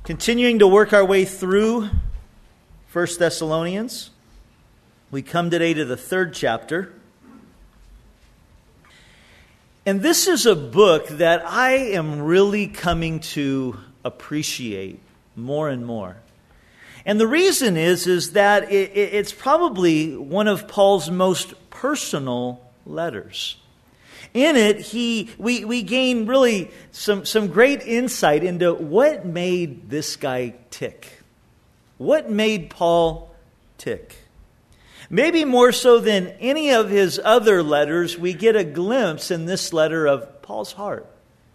Continuing to work our way through 1 Thessalonians, we come today to the 3rd chapter. And this is a book that I am really coming to appreciate more and more. And the reason is that it's probably one of Paul's most personal letters. In it, we gain really some great insight into what made this guy tick. What made Paul tick? Maybe more so than any of his other letters, we get a glimpse in this letter of Paul's heart.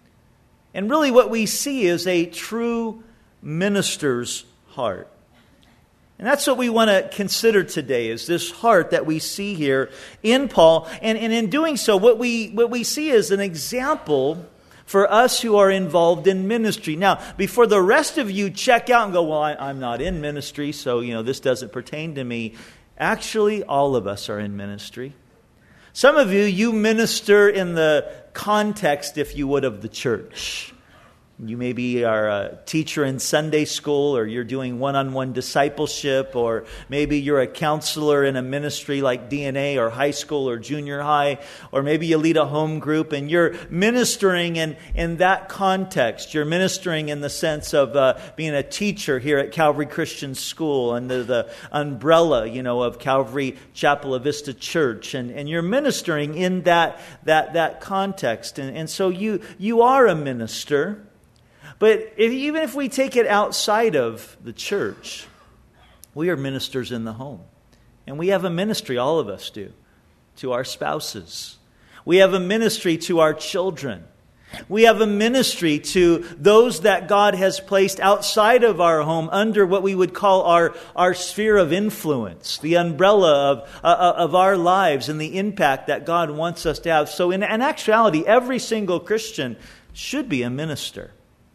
And really what we see is a true minister's heart. And that's what we want to consider today, is this heart that we see here in Paul. And in doing so, what we see is an example for us who are involved in ministry. Now, before the rest of you check out and go, well, I'm not in ministry, so this doesn't pertain to me. Actually, all of us are in ministry. Some of you minister in the context, if you would, of the church. You maybe are a teacher in Sunday school, or you're doing one-on-one discipleship, or maybe you're a counselor in a ministry like DNA or high school or junior high, or maybe you lead a home group and you're ministering in that context. You're ministering in the sense of being a teacher here at Calvary Christian School under the umbrella, of Calvary Chapel of Vista Church, and you're ministering in that context, and so you are a minister. But even if we take it outside of the church, we are ministers in the home. And we have a ministry, all of us do, to our spouses. We have a ministry to our children. We have a ministry to those that God has placed outside of our home under what we would call our sphere of influence, the umbrella of our lives and the impact that God wants us to have. So in actuality, every single Christian should be a minister.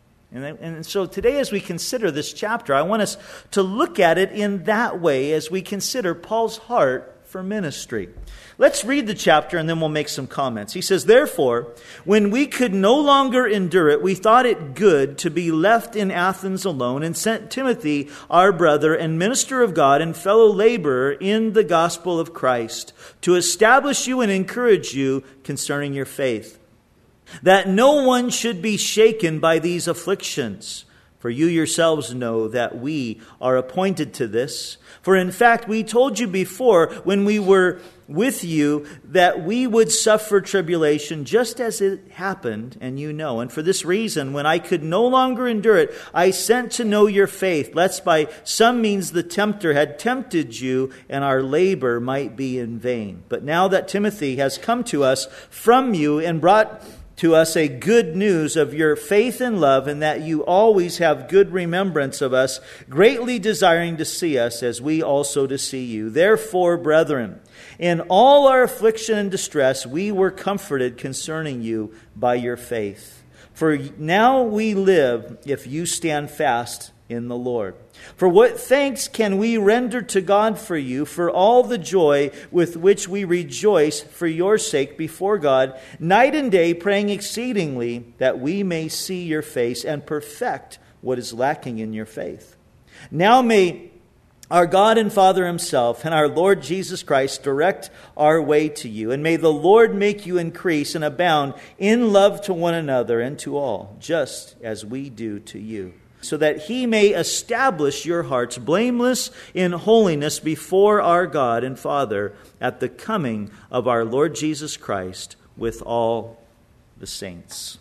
And so today, as we consider this chapter, I want us to look at it in that way as we consider Paul's heart for ministry. Let's read the chapter and then we'll make some comments. He says, "Therefore, when we could no longer endure it, we thought it good to be left in Athens alone, and sent Timothy, our brother and minister of God and fellow laborer in the gospel of Christ, to establish you and encourage you concerning your faith, that no one should be shaken by these afflictions. For you yourselves know that we are appointed to this. For in fact, we told you before when we were with you that we would suffer tribulation just as it happened, and you know. And for this reason, when I could no longer endure it, I sent to know your faith, lest by some means the tempter had tempted you and our labor might be in vain. But now that Timothy has come to us from you and brought to us a good news of your faith and love, and that you always have good remembrance of us, greatly desiring to see us as we also to see you. Therefore, brethren, in all our affliction and distress, we were comforted concerning you by your faith. For now we live if you stand fast in the Lord. For what thanks can we render to God for you, for all the joy with which we rejoice for your sake before God, night and day, praying exceedingly that we may see your face and perfect what is lacking in your faith. Now may our God and Father himself and our Lord Jesus Christ direct our way to you, and may the Lord make you increase and abound in love to one another and to all, just as we do to you, so that he may establish your hearts blameless in holiness before our God and Father at the coming of our Lord Jesus Christ with all the saints."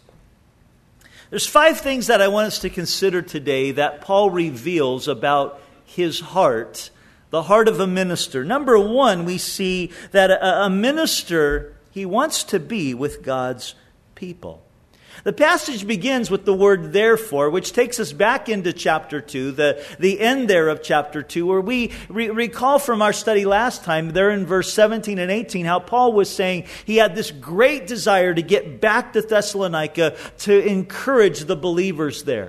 There's 5 things that I want us to consider today that Paul reveals about his heart, the heart of a minister. Number 1, we see that a minister, he wants to be with God's people. The passage begins with the word "therefore," which takes us back into chapter 2, the end there of chapter 2, where we recall from our study last time, there in verse 17 and 18, how Paul was saying he had this great desire to get back to Thessalonica to encourage the believers there.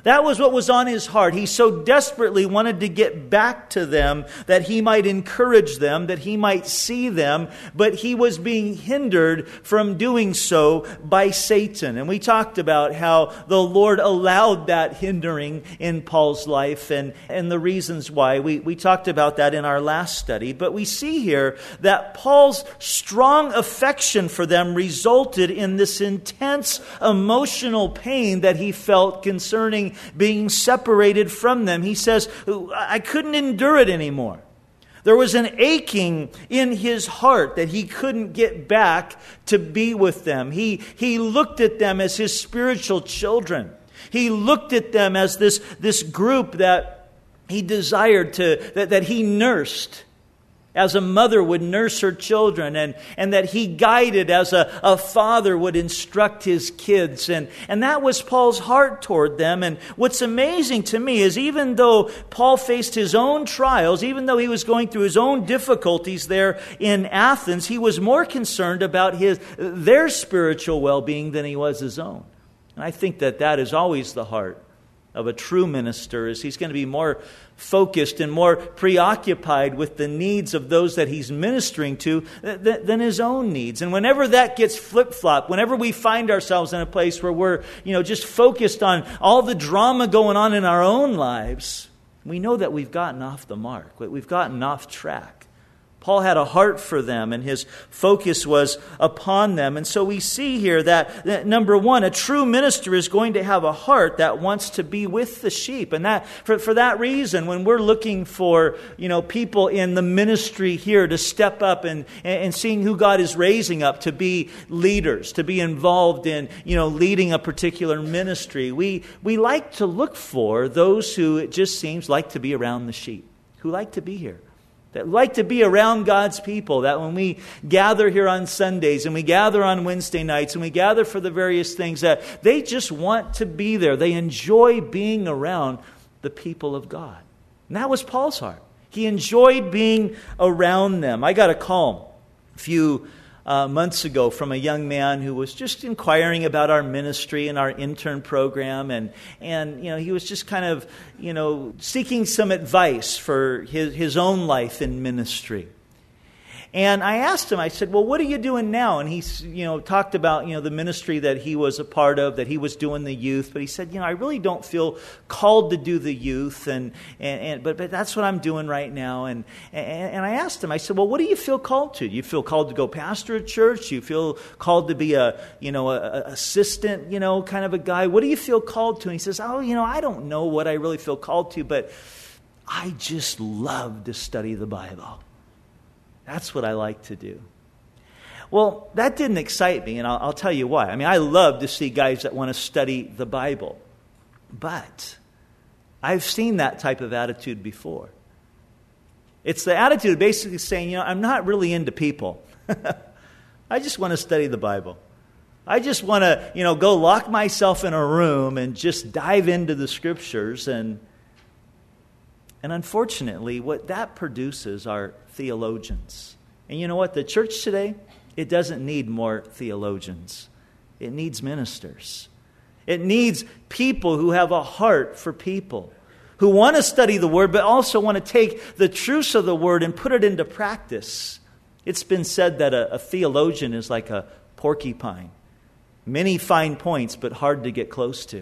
That was what was on his heart. He so desperately wanted to get back to them that he might encourage them, that he might see them, but he was being hindered from doing so by Satan. And we talked about how the Lord allowed that hindering in Paul's life and the reasons why. We talked about that in our last study. But we see here that Paul's strong affection for them resulted in this intense emotional pain that he felt concerning being separated from them. He says, I couldn't endure it anymore. There was an aching in his heart that he couldn't get back to be with them. He looked at them as his spiritual children. He looked at them as this group that he desired that he nursed, as a mother would nurse her children, and that he guided as a father would instruct his kids. And that was Paul's heart toward them. And what's amazing to me is even though Paul faced his own trials, even though he was going through his own difficulties there in Athens, he was more concerned about their spiritual well-being than he was his own. And I think that is always the heart of a true minister, is he's going to be more focused and more preoccupied with the needs of those that he's ministering to than his own needs. And whenever that gets flip-flopped, whenever we find ourselves in a place where we're, just focused on all the drama going on in our own lives, we know that we've gotten off the mark. We've gotten off track. Paul had a heart for them, and his focus was upon them. And so we see here that number one, a true minister is going to have a heart that wants to be with the sheep. And that for that reason, when we're looking for people in the ministry here to step up and seeing who God is raising up to be leaders, to be involved in leading a particular ministry, we like to look for those who it just seems like to be around the sheep, who like to be here, that like to be around God's people, that when we gather here on Sundays and we gather on Wednesday nights and we gather for the various things, that they just want to be there. They enjoy being around the people of God. And that was Paul's heart. He enjoyed being around them. I got a call a few months ago from a young man who was just inquiring about our ministry and our intern program, and he was just kind of seeking some advice for his own life in ministry. And I asked him, I said, well, what are you doing now? And he talked about the ministry that he was a part of, that he was doing the youth. But he said, I really don't feel called to do the youth, but that's what I'm doing right now. And I asked him, I said, well, what do you feel called to? Do you feel called to go pastor a church? Do you feel called to be a assistant, kind of a guy? What do you feel called to? And he says, I don't know what I really feel called to, but I just love to study the Bible. That's what I like to do. Well, that didn't excite me, and I'll tell you why. I mean, I love to see guys that want to study the Bible. But I've seen that type of attitude before. It's the attitude of basically saying, I'm not really into people. I just want to study the Bible. I just want to, go lock myself in a room and just dive into the Scriptures. And unfortunately, what that produces are theologians. And you know what? The church today, it doesn't need more theologians. It needs ministers. It needs people who have a heart for people, who want to study the Word, but also want to take the truths of the Word and put it into practice. It's been said that a theologian is like a porcupine. Many fine points, but hard to get close to.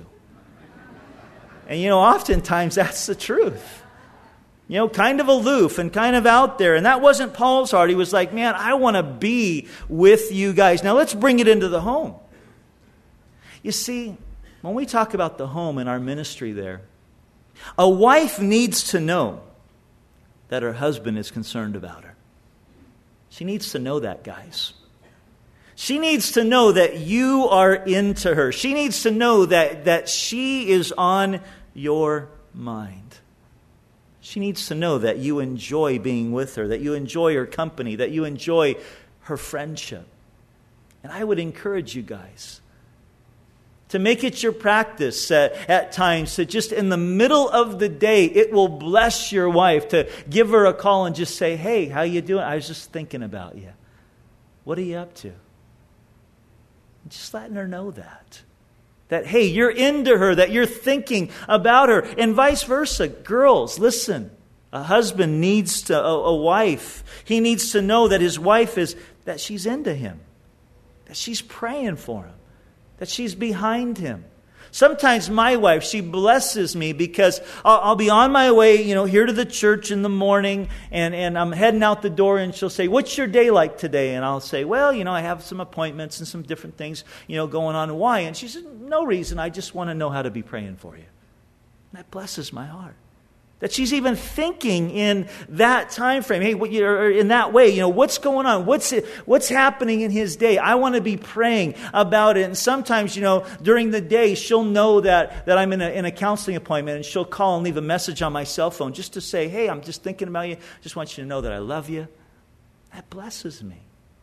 And oftentimes that's the truth. Kind of aloof and kind of out there. And that wasn't Paul's heart. He was like, man, I want to be with you guys. Now let's bring it into the home. You see, when we talk about the home and our ministry there, a wife needs to know that her husband is concerned about her. She needs to know that, guys. She needs to know that you are into her. She needs to know that she is on your mind. She needs to know that you enjoy being with her, that you enjoy her company, that you enjoy her friendship. And I would encourage you guys to make it your practice at times to just in the middle of the day, it will bless your wife to give her a call and just say, hey, how you doing? I was just thinking about you. What are you up to? Just letting her know that. That, hey, you're into her, that you're thinking about her, and vice versa. Girls, listen. A husband needs to, a wife, he needs to know that his wife that she's into him, that she's praying for him, that she's behind him. Sometimes my wife, she blesses me because I'll be on my way, here to the church in the morning, and I'm heading out the door, and she'll say, "What's your day like today?" And I'll say, "Well, I have some appointments and some different things, going on." Why? And she says, "No reason. I just want to know how to be praying for you." And that blesses my heart. That she's even thinking in that time frame. Hey, in that way, what's going on? What's happening in his day? I want to be praying about it. And sometimes, during the day, she'll know that I'm in a counseling appointment, and she'll call and leave a message on my cell phone just to say, "Hey, I'm just thinking about you. Just want you to know that I love you." That blesses me.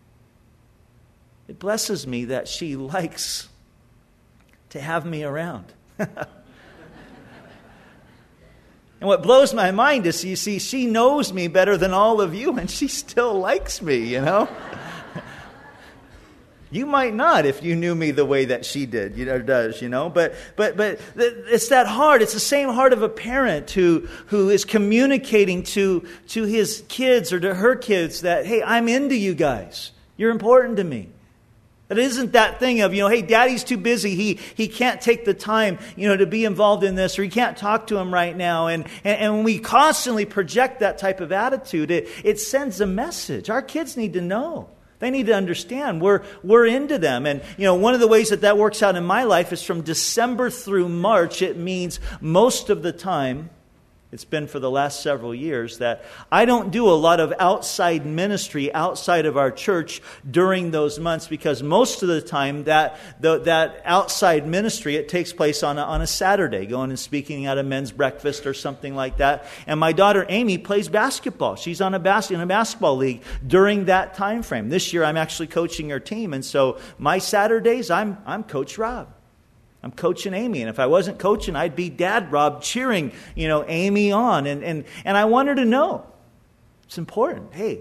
It blesses me that she likes to have me around. And what blows my mind is, you see, she knows me better than all of you, and she still likes me, You might not if you knew me the way that she did, does. But it's that heart. It's the same heart of a parent who is communicating to his kids or to her kids that, hey, I'm into you guys. You're important to me. It isn't that thing of, hey, Daddy's too busy. He can't take the time, to be involved in this, or he can't talk to him right now. And when we constantly project that type of attitude, it sends a message. Our kids need to know. They need to understand we're into them. And, one of the ways that works out in my life is from December through March. It means most of the time, it's been for the last several years, that I don't do a lot of outside ministry outside of our church during those months, because most of the time that outside ministry, it takes place on a Saturday, going and speaking at a men's breakfast or something like that. And my daughter Amy plays basketball. She's in a basketball league during that time frame. This year I'm actually coaching her team, and so my Saturdays I'm Coach Rob. I'm coaching Amy, and if I wasn't coaching, I'd be Dad Rob cheering, Amy on. And I want her to know it's important. Hey,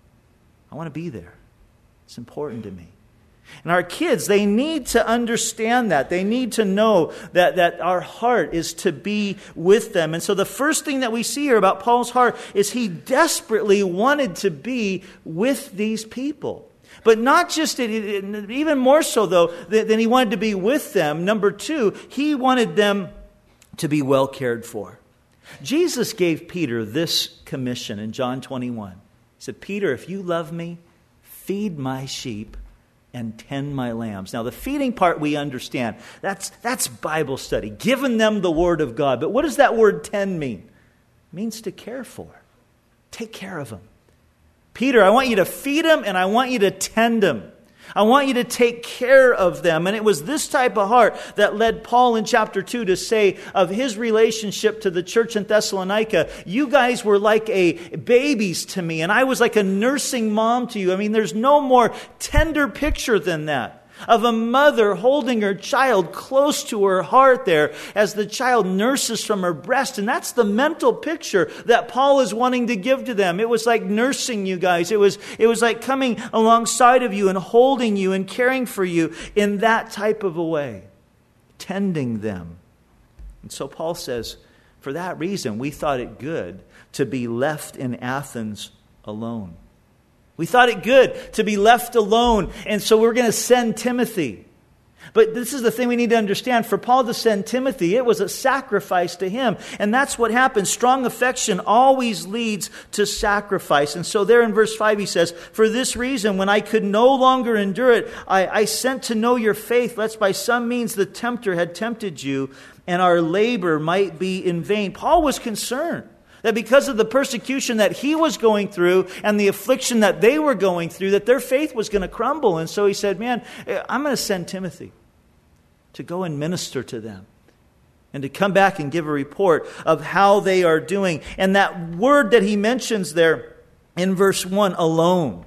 I want to be there. It's important to me. And our kids, they need to understand that. They need to know that our heart is to be with them. And so the first thing that we see here about Paul's heart is he desperately wanted to be with these people. But not just, even more so though, than he wanted to be with them. Number two, he wanted them to be well cared for. Jesus gave Peter this commission in John 21. He said, "Peter, if you love me, feed my sheep and tend my lambs." Now, the feeding part we understand. That's Bible study, giving them the Word of God. But what does that word tend mean? It means to care for. Take care of them. Peter, I want you to feed them, and I want you to tend them. I want you to take care of them. And it was this type of heart that led Paul in chapter 2 to say of his relationship to the church in Thessalonica, "You guys were like babies to me, and I was like a nursing mom to you." I mean, there's no more tender picture than that. Of a mother holding her child close to her heart there as the child nurses from her breast. And that's the mental picture that Paul is wanting to give to them. It was like nursing you guys. It was like coming alongside of you and holding you and caring for you in that type of a way. Tending them. And so Paul says, for that reason, we thought it good to be left in Athens alone. We thought it good to be left alone, and so we're going to send Timothy. But this is the thing we need to understand. For Paul to send Timothy, it was a sacrifice to him. And that's what happens. Strong affection always leads to sacrifice. And so there in verse 5 he says, "For this reason, when I could no longer endure it, I sent to know your faith, lest by some means the tempter had tempted you, and our labor might be in vain." Paul was concerned that because of the persecution that he was going through and the affliction that they were going through, that their faith was going to crumble. And so he said, "Man, I'm going to send Timothy to go and minister to them and to come back and give a report of how they are doing." And that word that he mentions there in verse 1, alone.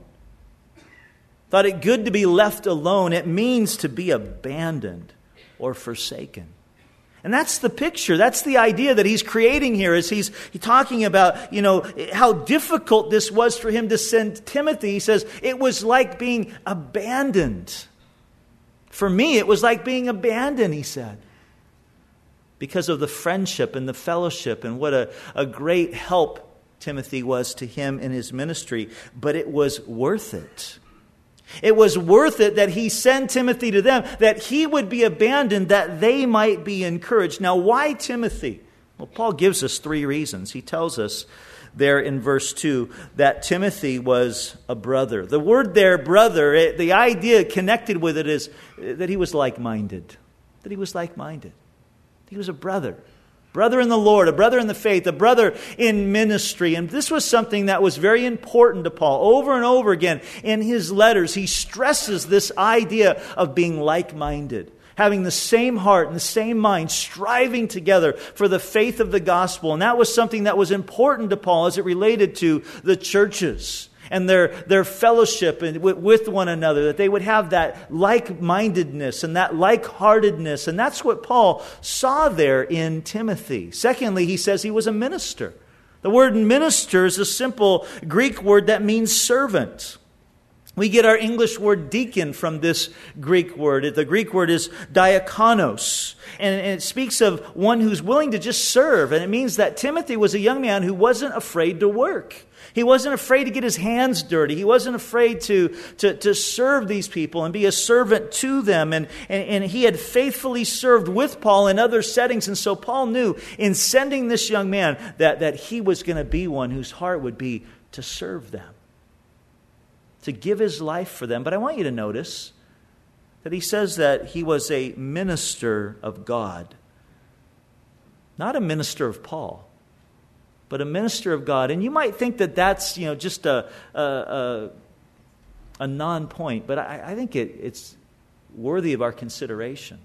Thought it good to be left alone. It means to be abandoned or forsaken. And that's the picture. That's the idea that he's creating here as he's talking about, how difficult this was for him to send Timothy. He says it was like being abandoned, For me, it was like being abandoned, he said, because of the friendship and the fellowship and what a great help Timothy was to him in his ministry. But it was worth it. It was worth it that he send Timothy to them, that he would be abandoned, that they might be encouraged. Now, why Timothy? Well, Paul gives us 3 reasons. He tells us there in verse 2 that Timothy was a brother. The word there, brother, the idea connected with it is that he was like-minded. That he was like-minded. He was a brother. Brother in the Lord, a brother in the faith, a brother in ministry. And this was something that was very important to Paul. Over and over again in his letters, he stresses this idea of being like-minded, having the same heart and the same mind, striving together for the faith of the gospel. And that was something that was important to Paul as it related to the churches and their fellowship with one another, that they would have that like-mindedness and that like-heartedness. And that's what Paul saw there in Timothy. Secondly, he says he was a minister. The word minister is a simple Greek word that means servant. We get our English word deacon from this Greek word. The Greek word is diakonos, and it speaks of one who's willing to just serve. And it means that Timothy was a young man who wasn't afraid to work. He wasn't afraid to get his hands dirty. He wasn't afraid to serve these people and be a servant to them. And he had faithfully served with Paul in other settings. And so Paul knew in sending this young man that he was going to be one whose heart would be to serve them, to give his life for them. But I want you to notice that he says that he was a minister of God. Not a minister of Paul, but a minister of God. And you might think that that's just a non-point, but I think it's worthy of our consideration.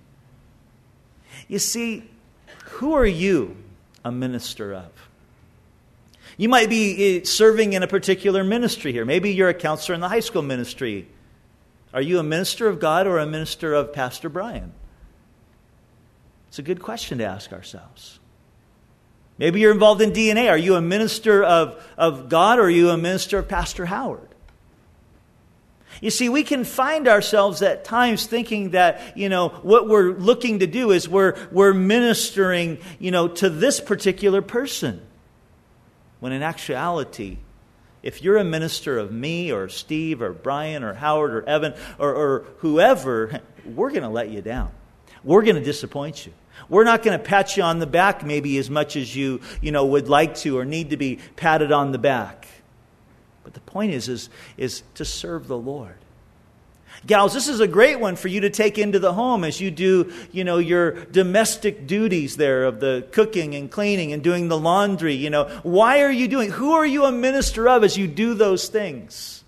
You see, who are you a minister of? You might be serving in a particular ministry here. Maybe you're a counselor in the high school ministry. Are you a minister of God or a minister of Pastor Brian? It's a good question to ask ourselves. Maybe you're involved in DNA. Are you a minister of God or are you a minister of Pastor Howard? You see, we can find ourselves at times thinking that, what we're looking to do is we're ministering, to this particular person. When in actuality, if you're a minister of me or Steve or Brian or Howard or Evan or whoever, we're going to let you down. We're going to disappoint you. We're not going to pat you on the back maybe as much as you would like to or need to be patted on the back. But the point is to serve the Lord. Gals, this is a great one for you to take into the home as you do, your domestic duties there of the cooking and cleaning and doing the laundry. Why are you doing? Who are you a minister of as you do those things?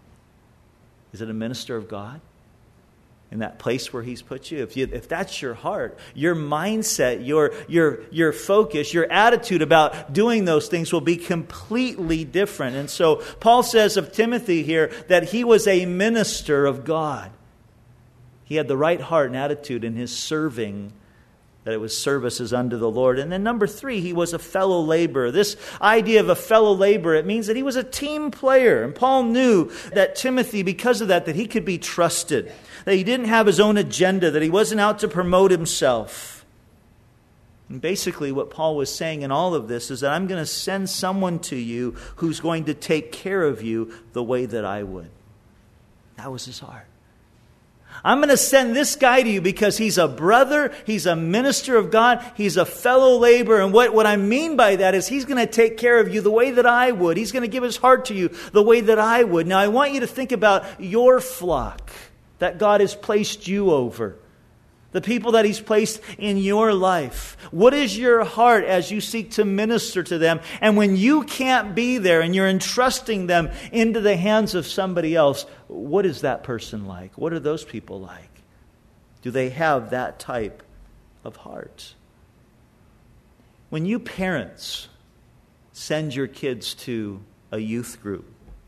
Is it a minister of God? In that place where He's put you? If that's your heart, your mindset, your focus, your attitude about doing those things will be completely different. And so Paul says of Timothy here that he was a minister of God. He had the right heart and attitude in his serving, that it was services unto the Lord. And then number 3, he was a fellow laborer. This idea of a fellow laborer, it means that he was a team player. And Paul knew that Timothy, because of that he could be trusted. That he didn't have his own agenda, that he wasn't out to promote himself. And basically what Paul was saying in all of this is that I'm going to send someone to you who's going to take care of you the way that I would. That was his heart. I'm going to send this guy to you because he's a brother, he's a minister of God, he's a fellow laborer. And what I mean by that is he's going to take care of you the way that I would. He's going to give his heart to you the way that I would. Now I want you to think about your flock that God has placed you over. The people that He's placed in your life. What is your heart as you seek to minister to them? And when you can't be there and you're entrusting them into the hands of somebody else, what is that person like? What are those people like? Do they have that type of heart? When you parents send your kids to a youth group,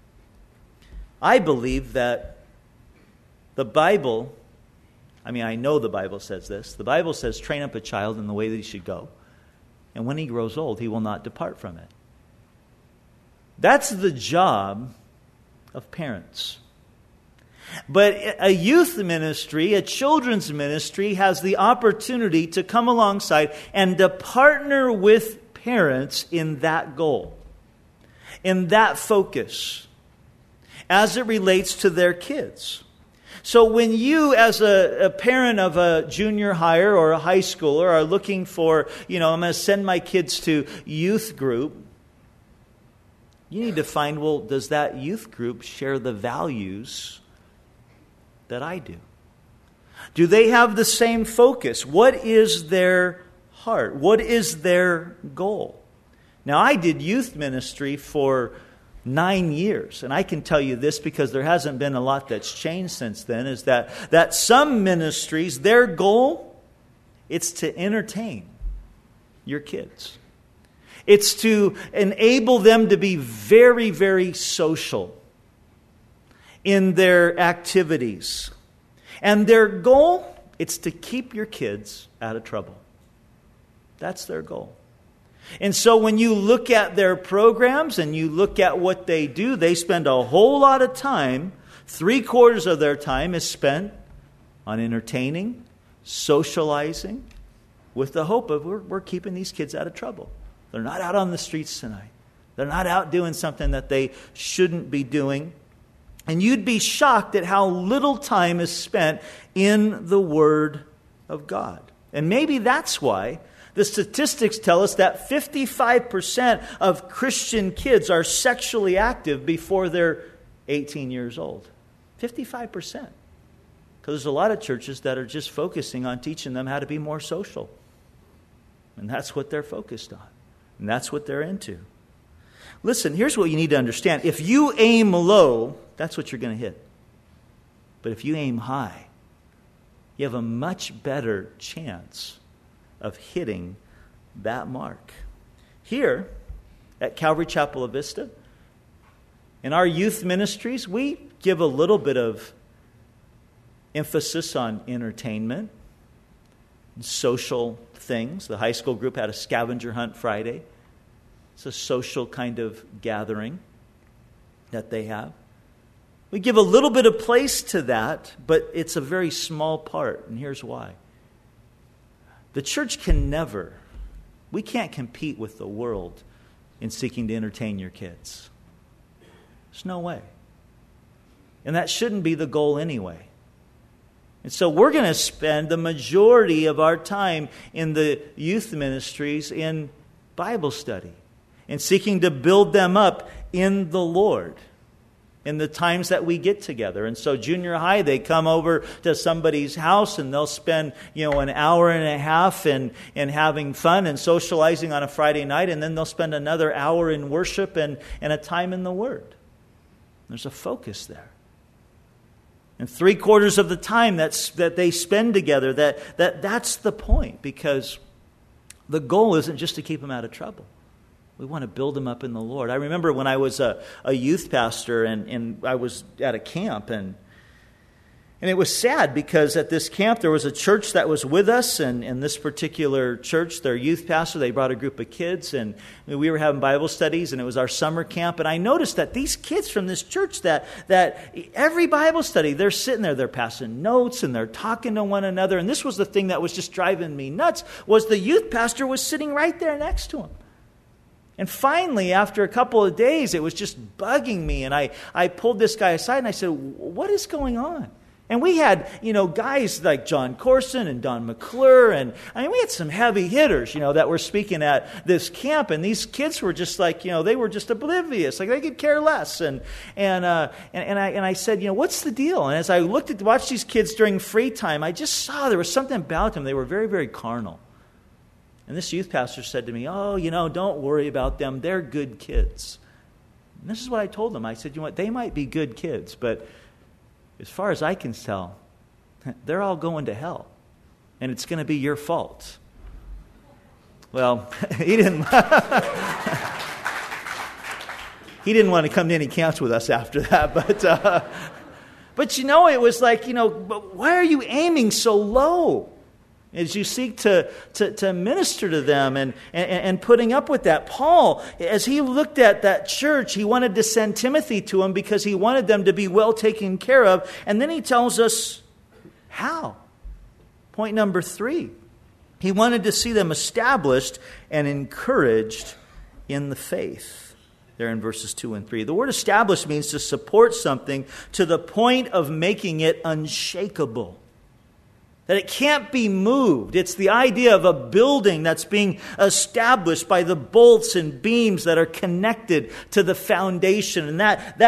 I believe that the Bible, I know the Bible says this. The Bible says, train up a child in the way that he should go. And when he grows old, he will not depart from it. That's the job of parents. But a youth ministry, a children's ministry, has the opportunity to come alongside and to partner with parents in that goal, in that focus, as it relates to their kids. So when you, as a parent of a junior higher or a high schooler, are looking for, I'm going to send my kids to youth group, you need to find, well, does that youth group share the values that I do? Do they have the same focus? What is their heart? What is their goal? Now, I did youth ministry for 9 years, and I can tell you this because there hasn't been a lot that's changed since then, is that some ministries, their goal, it's to entertain your kids. It's to enable them to be very, very social in their activities. And their goal, it's to keep your kids out of trouble. That's their goal. And so when you look at their programs and you look at what they do, they spend a whole lot of time, 3/4 of their time is spent on entertaining, socializing, with the hope of we're keeping these kids out of trouble. They're not out on the streets tonight. They're not out doing something that they shouldn't be doing. And you'd be shocked at how little time is spent in the Word of God. And maybe that's why the statistics tell us that 55% of Christian kids are sexually active before they're 18 years old. 55%. Because there's a lot of churches that are just focusing on teaching them how to be more social. And that's what they're focused on. And that's what they're into. Listen, here's what you need to understand. If you aim low, that's what you're going to hit. But if you aim high, you have a much better chance of hitting that mark. Here at Calvary Chapel of Vista, in our youth ministries, we give a little bit of emphasis on entertainment, social things. The high school group had a scavenger hunt Friday. It's a social kind of gathering that they have. We give a little bit of place to that, but it's a very small part, and here's why. The church we can't compete with the world in seeking to entertain your kids. There's no way. And that shouldn't be the goal anyway. And so we're going to spend the majority of our time in the youth ministries in Bible study and seeking to build them up in the Lord in the times that we get together. And so junior high, they come over to somebody's house and they'll spend, an hour and a half in having fun and socializing on a Friday night, and then they'll spend another hour in worship and a time in the Word. There's a focus there. And 3/4 of the time that they spend together, that's the point, because the goal isn't just to keep them out of trouble. We want to build them up in the Lord. I remember when I was a youth pastor and I was at a camp, and it was sad because at this camp there was a church that was with us, and in this particular church, their youth pastor, they brought a group of kids, and we were having Bible studies, and it was our summer camp, and I noticed that these kids from this church that every Bible study, they're sitting there, they're passing notes, and they're talking to one another, and this was the thing that was just driving me nuts, was the youth pastor was sitting right there next to him. And finally, after a couple of days, it was just bugging me. And I pulled this guy aside and I said, what is going on? And we had, guys like John Corson and Don McClure. And we had some heavy hitters, that were speaking at this camp. And these kids were just like, they were just oblivious. Like they could care less. And I said, what's the deal? And as I watched these kids during free time, I just saw there was something about them. They were very, very carnal. And this youth pastor said to me, don't worry about them. They're good kids. And this is what I told them. I said, they might be good kids, but as far as I can tell, they're all going to hell. And it's going to be your fault. Well, he didn't want to come to any camps with us after that. But it was like, but why are you aiming so low? as you seek to minister to them and putting up with that. Paul, as he looked at that church, he wanted to send Timothy to them because he wanted them to be well taken care of. And then he tells us how. Point number 3. He wanted to see them established and encouraged in the faith. There in verses 2 and 3. The word established means to support something to the point of making it unshakable. That it can't be moved. It's the idea of a building that's being established by the bolts and beams that are connected to the foundation. And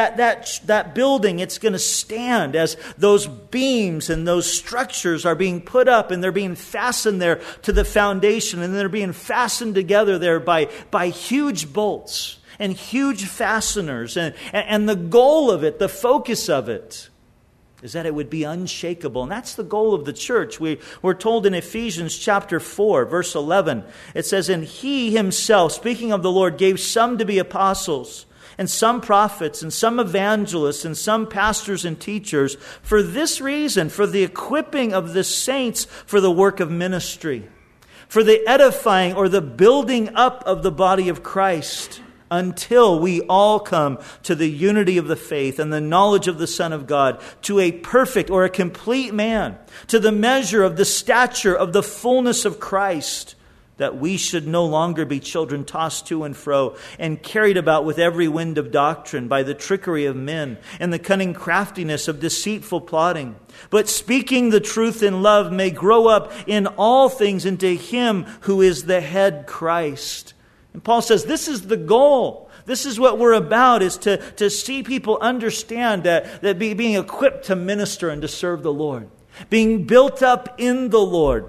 that building, it's going to stand as those beams and those structures are being put up and they're being fastened there to the foundation. And they're being fastened together there by huge bolts and huge fasteners. And the goal of it, the focus of it, is that it would be unshakable. And that's the goal of the church. We're told in Ephesians chapter 4, verse 11, it says, "And he himself," speaking of the Lord, "gave some to be apostles, and some prophets, and some evangelists, and some pastors and teachers, for this reason, for the equipping of the saints for the work of ministry, for the edifying or the building up of the body of Christ, until we all come to the unity of the faith and the knowledge of the Son of God, to a perfect or a complete man, to the measure of the stature of the fullness of Christ, that we should no longer be children tossed to and fro and carried about with every wind of doctrine by the trickery of men and the cunning craftiness of deceitful plotting. But speaking the truth in love may grow up in all things into Him who is the head, Christ." And Paul says this is the goal. This is what we're about, is to see people understand that being equipped to minister and to serve the Lord. Being built up in the Lord.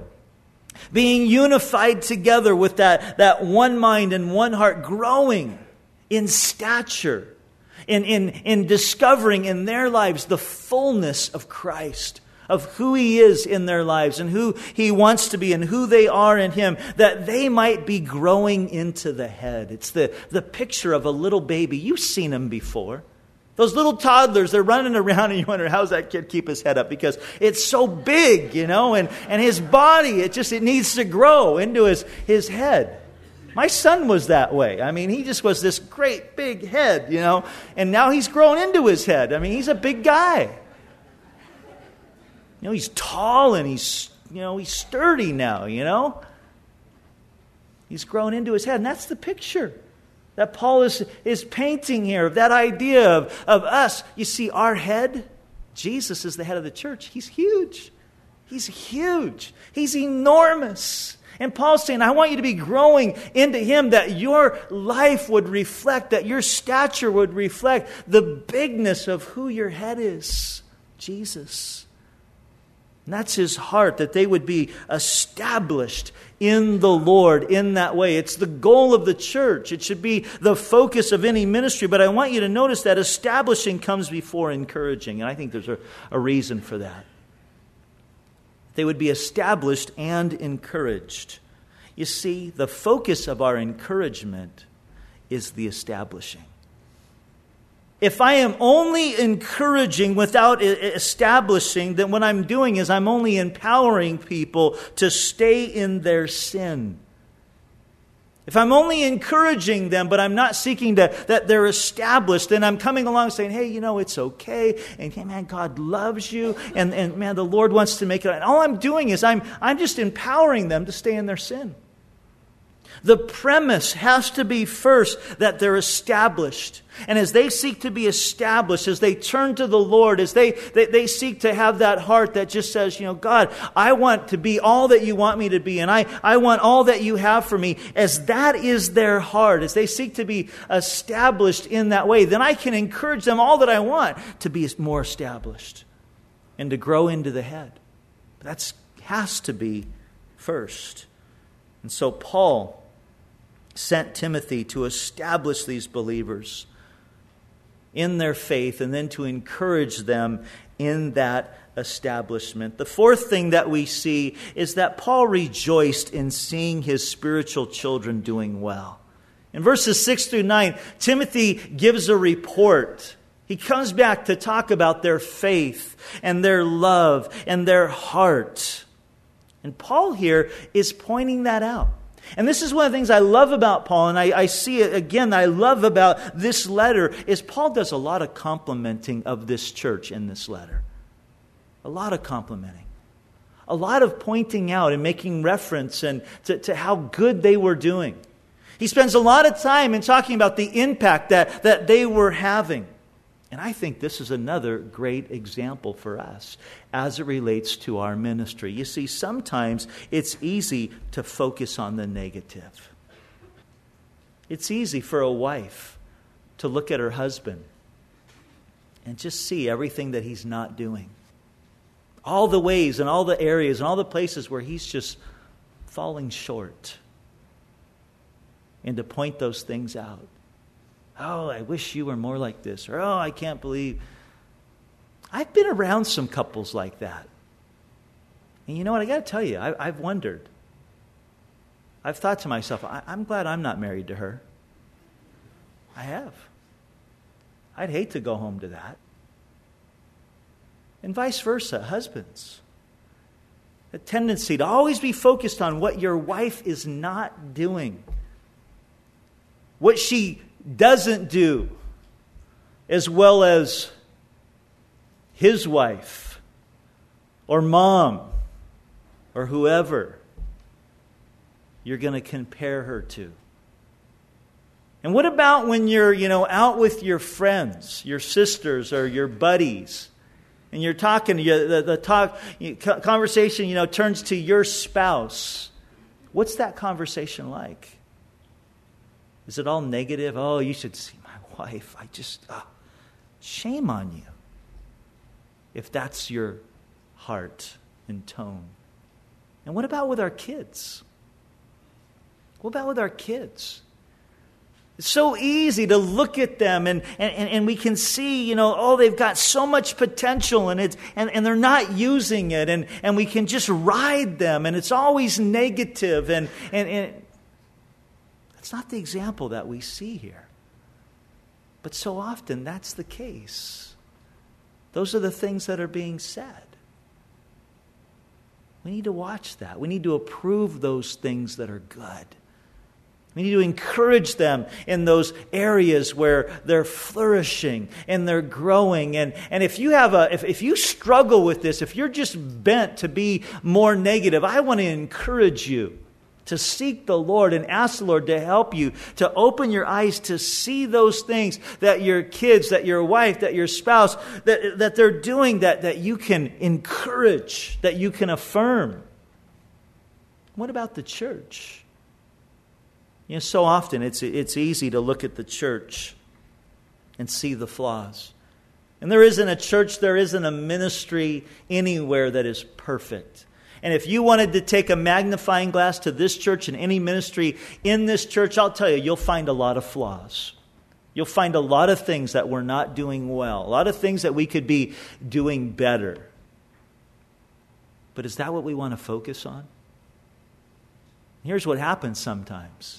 Being unified together with that one mind and one heart. Growing in stature. In discovering in their lives the fullness of Christ. Of who He is in their lives and who He wants to be and who they are in Him, that they might be growing into the head. It's the picture of a little baby. You've seen them before. Those little toddlers, they're running around and you wonder, how's that kid keep his head up? Because it's so big, and his body, it needs to grow into his head. My son was that way. I mean, he just was this great big head, and now he's grown into his head. I mean, he's a big guy. He's tall and he's sturdy now, He's grown into his head. And that's the picture that Paul is painting here, of that idea of us. You see, our head, Jesus is the head of the church. He's huge. He's huge. He's enormous. And Paul's saying, I want you to be growing into Him, that your life would reflect, that your stature would reflect the bigness of who your head is, Jesus. And that's His heart, that they would be established in the Lord in that way. It's the goal of the church. It should be the focus of any ministry. But I want you to notice that establishing comes before encouraging. And I think there's a reason for that. They would be established and encouraged. You see, the focus of our encouragement is the establishing. If I am only encouraging without establishing, then what I'm doing is I'm only empowering people to stay in their sin. If I'm only encouraging them, but I'm not seeking that they're established, then I'm coming along saying, hey, it's okay. And hey, man, God loves you. And man, the Lord wants to make it. And all I'm doing is I'm just empowering them to stay in their sin. The premise has to be first that they're established. And as they seek to be established, as they turn to the Lord, as they seek to have that heart that just says, God, I want to be all that you want me to be. And I want all that you have for me. As that is their heart, as they seek to be established in that way, then I can encourage them all that I want to be more established and to grow into the head. That has to be first. And so Paul sent Timothy to establish these believers in their faith and then to encourage them in that establishment. The fourth thing that we see is that Paul rejoiced in seeing his spiritual children doing well. In verses 6 through 9, Timothy gives a report. He comes back to talk about their faith and their love and their heart. And Paul here is pointing that out. And this is one of the things I love about Paul, and I see it again, I love about this letter, is Paul does a lot of complimenting of this church in this letter. A lot of complimenting. A lot of pointing out and making reference to how good they were doing. He spends a lot of time in talking about the impact that they were having. And I think this is another great example for us as it relates to our ministry. You see, sometimes it's easy to focus on the negative. It's easy for a wife to look at her husband and just see everything that he's not doing. All the ways and all the areas and all the places where he's just falling short. And to point those things out. Oh, I wish you were more like this. Or, oh, I can't believe. I've been around some couples like that. And you know what? I got to tell you, I've wondered. I've thought to myself, I'm glad I'm not married to her. I have. I'd hate to go home to that. And vice versa, husbands. A tendency to always be focused on what your wife is not doing. What she doesn't do, as well as his wife or mom or whoever you're going to compare her to. And what about when you're, out with your friends, your sisters or your buddies, and you're talking, the conversation, turns to your spouse. What's that conversation like? Is it all negative? Oh, you should see my wife. Shame on you if that's your heart and tone. And what about with our kids? What about with our kids? It's so easy to look at them and we can see, they've got so much potential and they're not using it and we can just ride them and it's always negative and it's not the example that we see here. But so often that's the case. Those are the things that are being said. We need to watch that. We need to approve those things that are good. We need to encourage them in those areas where they're flourishing and they're growing. And if you if you struggle with this, if you're just bent to be more negative, I want to encourage you to seek the Lord and ask the Lord to help you to open your eyes to see those things that your kids, that your wife, that your spouse, that they're doing that you can encourage, that you can affirm. What about the church? So often it's easy to look at the church and see the flaws. And there isn't a church, there isn't a ministry anywhere that is perfect. And if you wanted to take a magnifying glass to this church and any ministry in this church, I'll tell you, you'll find a lot of flaws. You'll find a lot of things that we're not doing well. A lot of things that we could be doing better. But is that what we want to focus on? Here's what happens sometimes.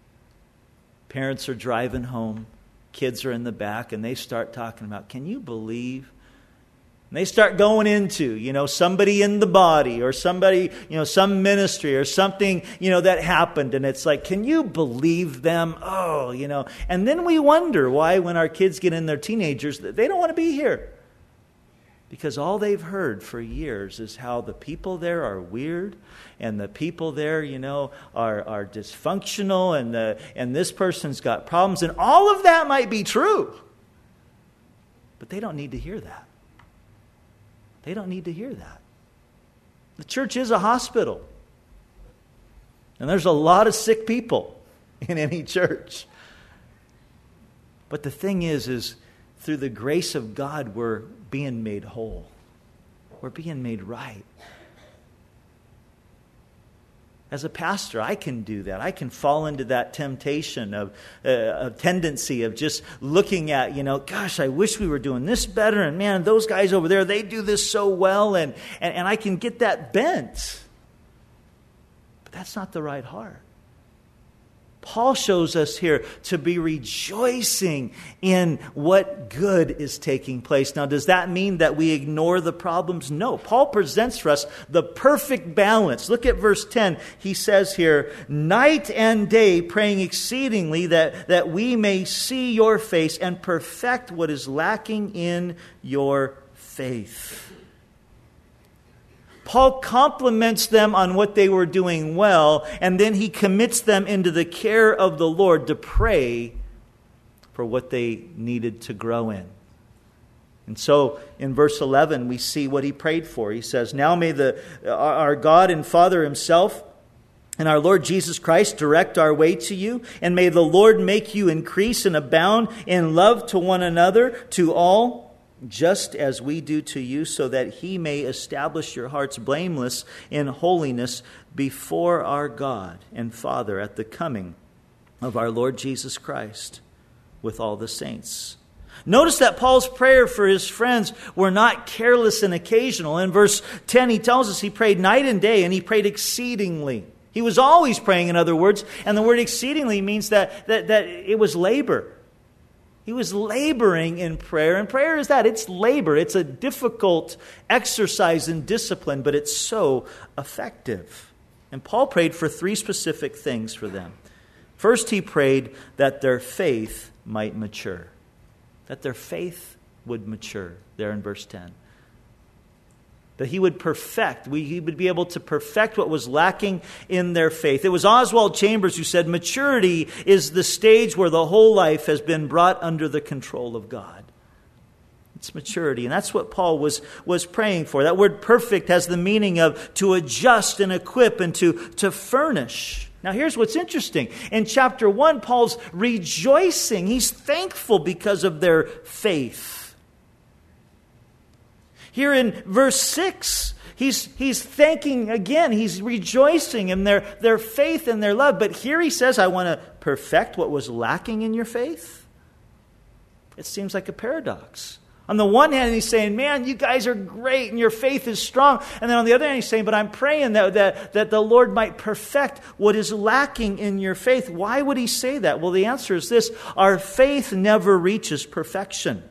Parents are driving home. Kids are in the back and they start talking about, can you believe? And they start going into, somebody in the body or somebody, some ministry or something, that happened. And it's like, can you believe them? Oh, And then we wonder why when our kids get in their teenagers, they don't want to be here. Because all they've heard for years is how the people there are weird and the people there, are dysfunctional and this person's got problems. And all of that might be true. But they don't need to hear that. They don't need to hear that. The church is a hospital. And there's a lot of sick people in any church. But the thing is through the grace of God, we're being made whole. We're being made right. As a pastor, I can do that. I can fall into that temptation of a tendency of just looking at, gosh, I wish we were doing this better. And man, those guys over there, they do this so well. And I can get that bent. But that's not the right heart. Paul shows us here to be rejoicing in what good is taking place. Now, does that mean that we ignore the problems? No. Paul presents for us the perfect balance. Look at verse 10. He says here, night and day praying exceedingly that we may see your face and perfect what is lacking in your faith. Paul compliments them on what they were doing well, and then he commits them into the care of the Lord to pray for what they needed to grow in. And so in verse 11, we see what he prayed for. He says, now may our God and Father himself and our Lord Jesus Christ direct our way to you, and may the Lord make you increase and abound in love to one another, to all, just as we do to you, so that he may establish your hearts blameless in holiness before our God and Father at the coming of our Lord Jesus Christ with all the saints. Notice that Paul's prayer for his friends were not careless and occasional. In verse 10, he tells us he prayed night and day, and he prayed exceedingly. He was always praying, in other words, and the word exceedingly means that it was labor. He was laboring in prayer, and prayer is that. It's labor. It's a difficult exercise in discipline, but it's so effective. And Paul prayed for 3 specific things for them. First, he prayed that their faith might mature. That their faith would mature, there in verse 10. That he would perfect, he would be able to perfect what was lacking in their faith. It was Oswald Chambers who said, maturity is the stage where the whole life has been brought under the control of God. It's maturity, and that's what Paul was praying for. That word perfect has the meaning of to adjust and equip and to furnish. Now here's what's interesting. In chapter 1, Paul's rejoicing. He's thankful because of their faith. Here in verse 6, he's thanking again. He's rejoicing in their faith and their love. But here he says, I want to perfect what was lacking in your faith. It seems like a paradox. On the one hand, he's saying, man, you guys are great and your faith is strong. And then on the other hand, he's saying, but I'm praying that the Lord might perfect what is lacking in your faith. Why would he say that? Well, the answer is this. Our faith never reaches perfection.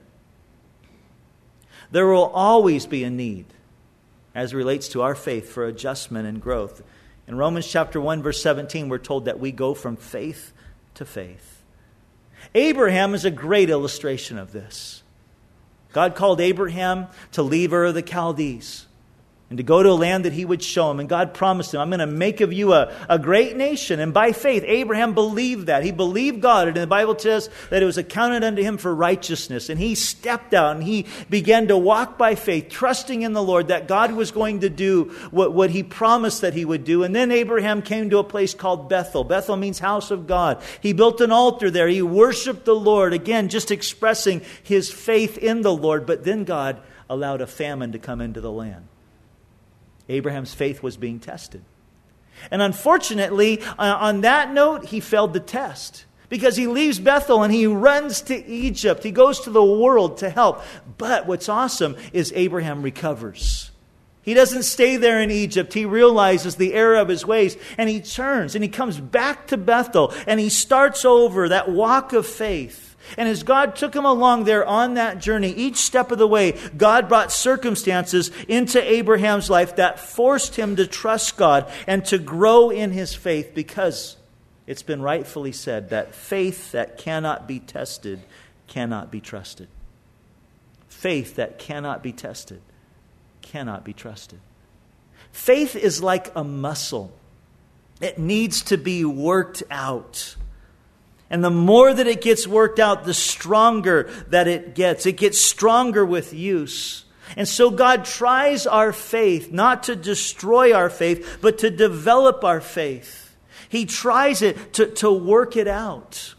There will always be a need as it relates to our faith for adjustment and growth. In Romans chapter 1, verse 17, we're told that we go from faith to faith. Abraham is a great illustration of this. God called Abraham to leave Ur of the Chaldees and to go to a land that he would show him. And God promised him, I'm going to make of you a great nation. And by faith, Abraham believed that. He believed God. And the Bible says that it was accounted unto him for righteousness. And he stepped out and he began to walk by faith, trusting in the Lord that God was going to do what he promised that he would do. And then Abraham came to a place called Bethel. Bethel means house of God. He built an altar there. He worshiped the Lord. Again, just expressing his faith in the Lord. But then God allowed a famine to come into the land. Abraham's faith was being tested. And unfortunately, on that note, he failed the test. Because he leaves Bethel and he runs to Egypt. He goes to the world to help. But what's awesome is Abraham recovers. He doesn't stay there in Egypt. He realizes the error of his ways. And he turns and he comes back to Bethel. And he starts over that walk of faith. And as God took him along there on that journey, each step of the way, God brought circumstances into Abraham's life that forced him to trust God and to grow in his faith, because it's been rightfully said that faith that cannot be tested cannot be trusted. Faith that cannot be tested cannot be trusted. Faith is like a muscle. It needs to be worked out. And the more that it gets worked out, the stronger that it gets. It gets stronger with use. And so God tries our faith, not to destroy our faith, but to develop our faith. He tries it to work it out.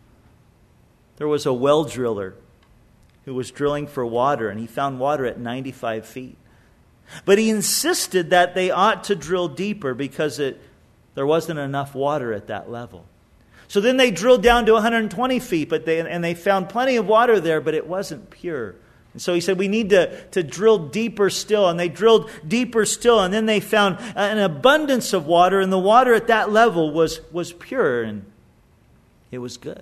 There was a well driller who was drilling for water, and he found water at 95 feet. But he insisted that they ought to drill deeper because there wasn't enough water at that level. So then they drilled down to 120 feet, and they found plenty of water there, but it wasn't pure. And so he said, we need to drill deeper still. And they drilled deeper still, and then they found an abundance of water, and the water at that level was pure. And It was good.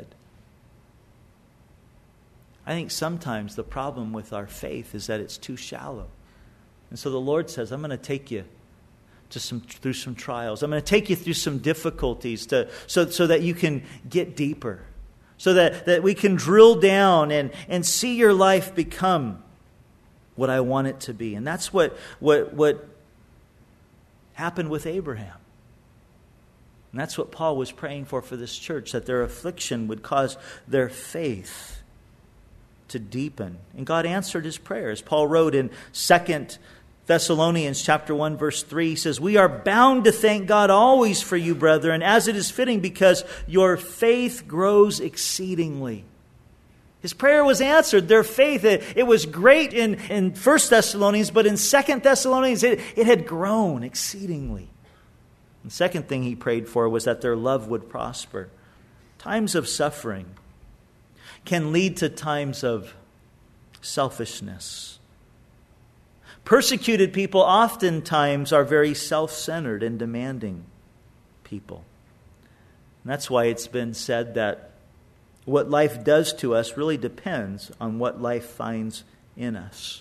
I think sometimes the problem with our faith is that it's too shallow. And so the Lord says, I'm going to take you through some trials. I'm going to take you through some difficulties so that you can get deeper. So that we can drill down and see your life become what I want it to be. And that's what happened with Abraham. And that's what Paul was praying for this church, that their affliction would cause their faith to deepen. And God answered his prayers. Paul wrote in 2 Thessalonians chapter 1, verse 3, he says, "We are bound to thank God always for you, brethren, as it is fitting, because your faith grows exceedingly." His prayer was answered. Their faith, it was great in 1 Thessalonians, but in 2 Thessalonians, it had grown exceedingly. The second thing he prayed for was that their love would prosper. Times of suffering can lead to times of selfishness. Persecuted people oftentimes are very self-centered and demanding people. And that's why it's been said that what life does to us really depends on what life finds in us.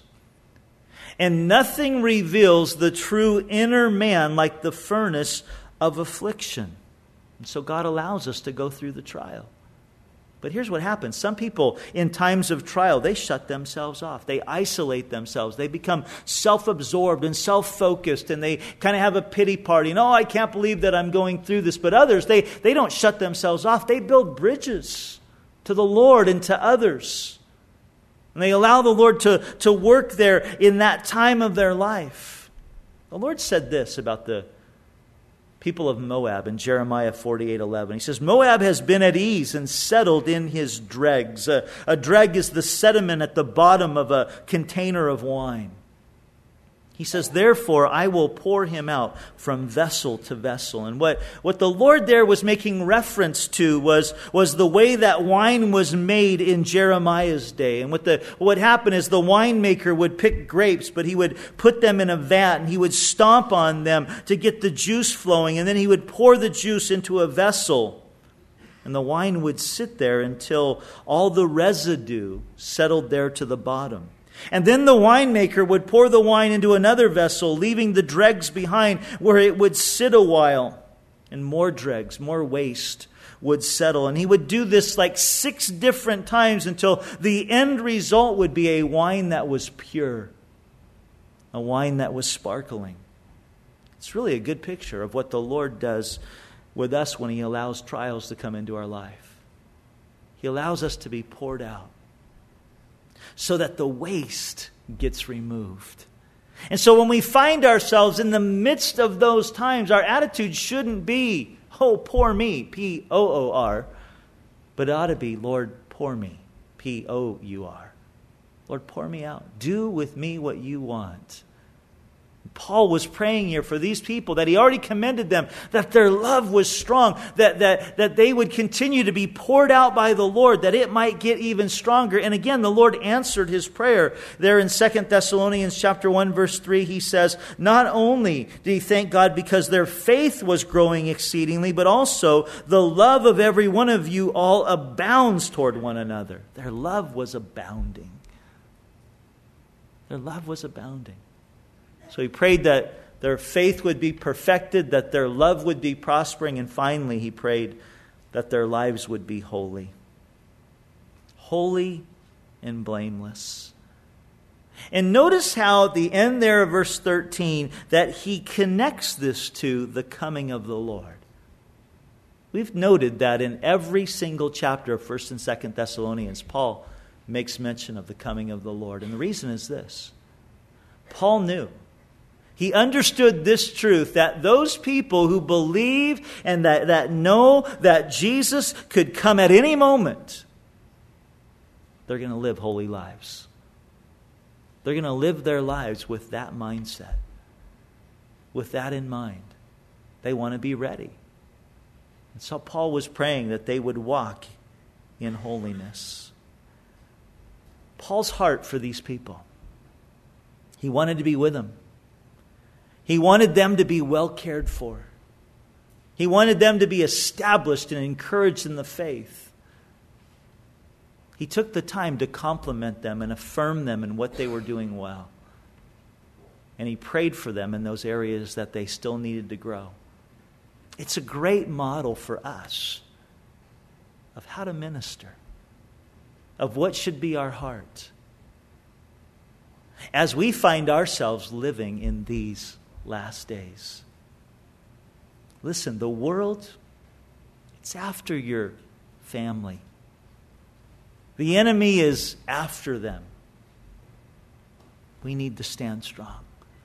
And nothing reveals the true inner man like the furnace of affliction. And so God allows us to go through the trial. But here's what happens. Some people in times of trial, they shut themselves off. They isolate themselves. They become self-absorbed and self-focused, and they kind of have a pity party. And, I can't believe that I'm going through this. But others, they don't shut themselves off. They build bridges to the Lord and to others. And they allow the Lord to work there in that time of their life. The Lord said this about the people of Moab in Jeremiah 48:11. He says, "Moab has been at ease and settled in his dregs." A dreg is the sediment at the bottom of a container of wine. He says, "Therefore I will pour him out from vessel to vessel." And what the Lord there was making reference to was the way that wine was made in Jeremiah's day. And what happened is the winemaker would pick grapes, but he would put them in a vat and he would stomp on them to get the juice flowing. And then he would pour the juice into a vessel. And the wine would sit there until all the residue settled there to the bottom. And then the winemaker would pour the wine into another vessel, leaving the dregs behind where it would sit a while. And more dregs, more waste would settle. And he would do this like 6 different times until the end result would be a wine that was pure, a wine that was sparkling. It's really a good picture of what the Lord does with us when he allows trials to come into our life. He allows us to be poured out, so that the waste gets removed. And so when we find ourselves in the midst of those times, our attitude shouldn't be, "Oh, poor me," P-O-O-R. But it ought to be, "Lord, pour me," P-O-U-R. Lord, pour me out. Do with me what you want. Paul was praying here for these people, that he already commended them, that their love was strong, that they would continue to be poured out by the Lord, that it might get even stronger. And again, the Lord answered his prayer. There in 2 Thessalonians chapter 1, verse 3, he says, not only did he thank God because their faith was growing exceedingly, but also the love of every one of you all abounds toward one another. Their love was abounding. Their love was abounding. So he prayed that their faith would be perfected, that their love would be prospering, and finally he prayed that their lives would be holy. Holy and blameless. And notice how at the end there of verse 13 that he connects this to the coming of the Lord. We've noted that in every single chapter of 1 and 2 Thessalonians, Paul makes mention of the coming of the Lord. And the reason is this. Paul knew. He understood this truth, that those people who believe and that know that Jesus could come at any moment, they're going to live holy lives. They're going to live their lives with that mindset, with that in mind. They want to be ready. And so Paul was praying that they would walk in holiness. Paul's heart for these people. He wanted to be with them. He wanted them to be well cared for. He wanted them to be established and encouraged in the faith. He took the time to compliment them and affirm them in what they were doing well. And He prayed for them in those areas that they still needed to grow. It's a great model for us of how to minister, of what should be our heart as we find ourselves living in these last days. Listen, the world, it's after your family. The enemy is after them. We need to stand strong.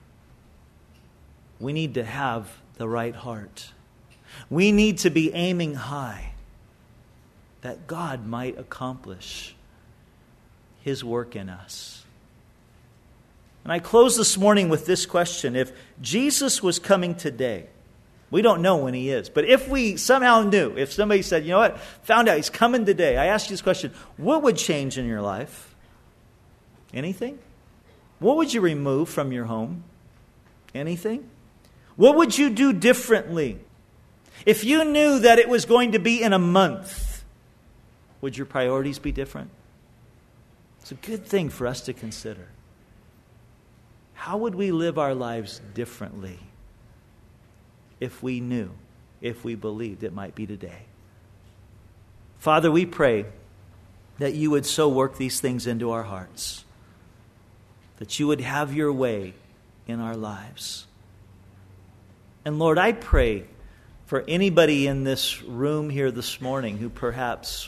We need to have the right heart. We need to be aiming high that God might accomplish His work in us. And I close this morning with this question. If Jesus was coming today, we don't know when He is, but if we somehow knew, if somebody said, you know what, found out He's coming today, I ask you this question, what would change in your life? Anything? What would you remove from your home? Anything? What would you do differently? If you knew that it was going to be in a month, would your priorities be different? It's a good thing for us to consider. How would we live our lives differently if we knew, if we believed it might be today? Father, we pray that You would so work these things into our hearts, that You would have Your way in our lives. And Lord, I pray for anybody in this room here this morning who perhaps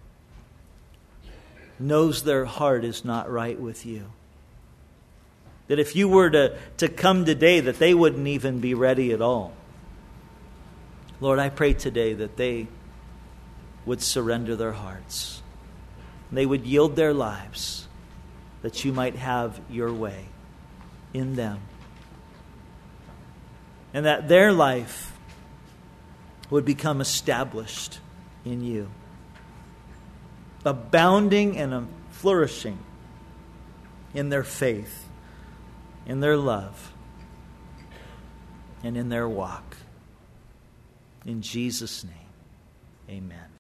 knows their heart is not right with You, that if You were to come today, that they wouldn't even be ready at all. Lord, I pray today that they would surrender their hearts. They would yield their lives, that You might have Your way in them. And that their life would become established in You, abounding and flourishing in their faith, in their love, and in their walk. In Jesus' name, amen.